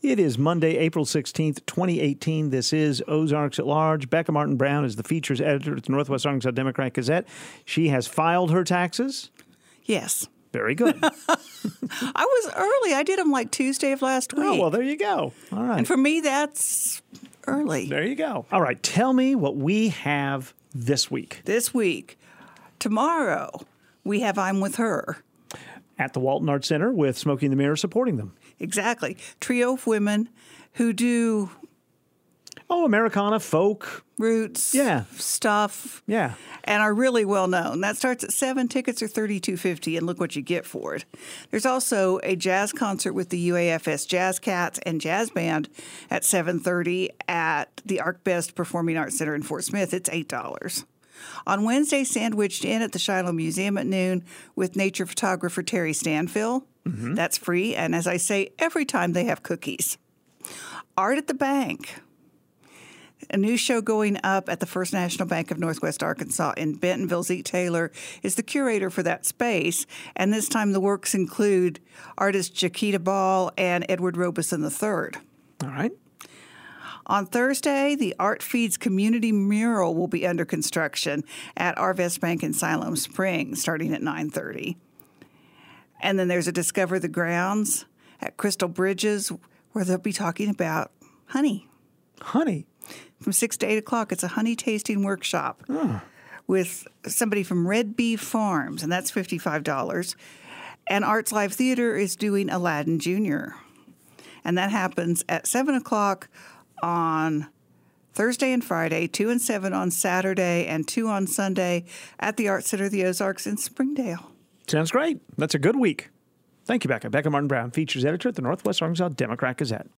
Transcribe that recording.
It is Monday, April 16th, 2018. This is Ozarks at Large. Becca Martin Brown is the features editor at the Northwest Arkansas Democrat-Gazette. She has filed her taxes. Yes. Very good. I was early. I did them like Tuesday of last week. Oh, well, there you go. All right. And for me, that's early. There you go. All right. Tell me what we have this week. This week. Tomorrow, we have I'm With Her. At the Walton Arts Center with Smoking the Mirror supporting them. Exactly. Trio of women who do... Americana, folk. Roots. Stuff. Yeah. And are really well known. That starts at 7. Tickets are $32.50, and look what you get for it. There's also a jazz concert with the UAFS Jazz Cats and Jazz Band at 7:30 at the ArcBest Performing Arts Center in Fort Smith. It's $8. On Wednesday, sandwiched in at the Shiloh Museum at noon with nature photographer Terry Stanfill. Mm-hmm. That's free. And as I say, every time they have cookies. Art at the Bank. A new show going up at the First National Bank of Northwest Arkansas in Bentonville. Zeke Taylor is the curator for that space. And this time the works include artists Jaquita Ball and Edward Robeson III. All right. On Thursday, the Art Feeds Community Mural will be under construction at Arvest Bank in Siloam Springs, starting at 9:30. And then there's a Discover the Grounds at Crystal Bridges, where they'll be talking about honey. Honey? From 6 to 8 o'clock, it's a honey tasting workshop with somebody from Red Bee Farms, and that's $55. And Arts Live Theater is doing Aladdin Jr., and that happens at 7 o'clock on Thursday and Friday, 2 and 7 on Saturday, and 2 on Sunday at the Art Center of the Ozarks in Springdale. Sounds great. That's a good week. Thank you, Becca. Becca Martin Brown, features editor at the Northwest Arkansas Democrat-Gazette.